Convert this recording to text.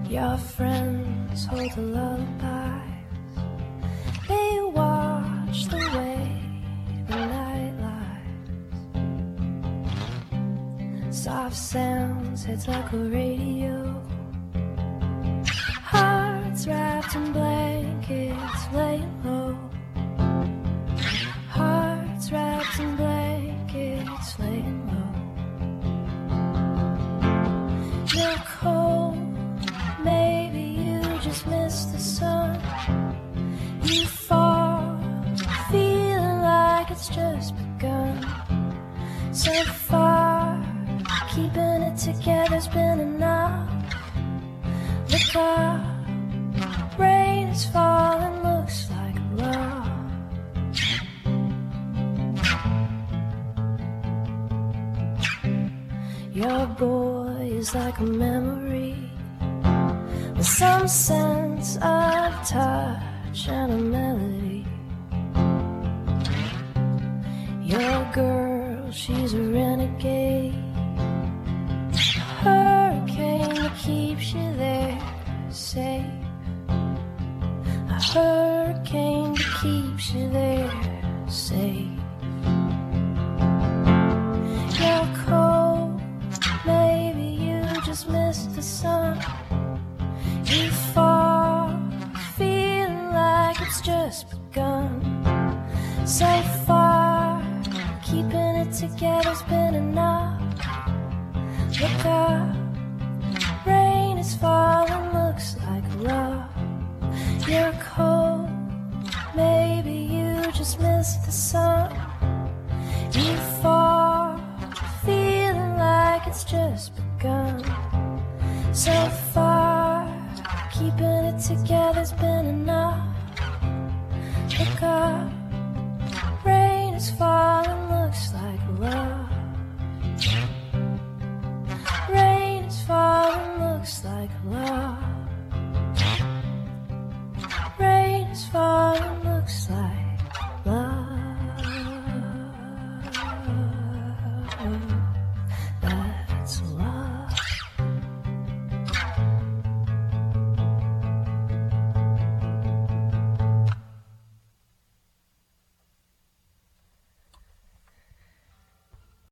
Your friends hold the lullabies. They watch the way the night lies. Soft sounds hit like a radio. Hearts wrapped in blankets laying low. Hearts wrapped in blankets laying low. You're cold, maybe you just missed the sun. You fall, feeling like it's just begun. So far, keeping it together's been enough. Look up, rain is falling, looks like love. Your boy is like a memory with some sense of touch and a melody. Your girl, she's a renegade, hurricane that keeps you there safe. A hurricane that keeps you there safe. You're cold, maybe you just missed the sun. You fall, feeling like it's just begun. So far, keeping it together's been enough. Look up, rain is falling, looks like love. You're cold, maybe you just missed the sun. You fall, feeling like it's just begun. So far, keeping it together's been enough. Look up, rain is falling, looks like love. Rain is falling, looks like love.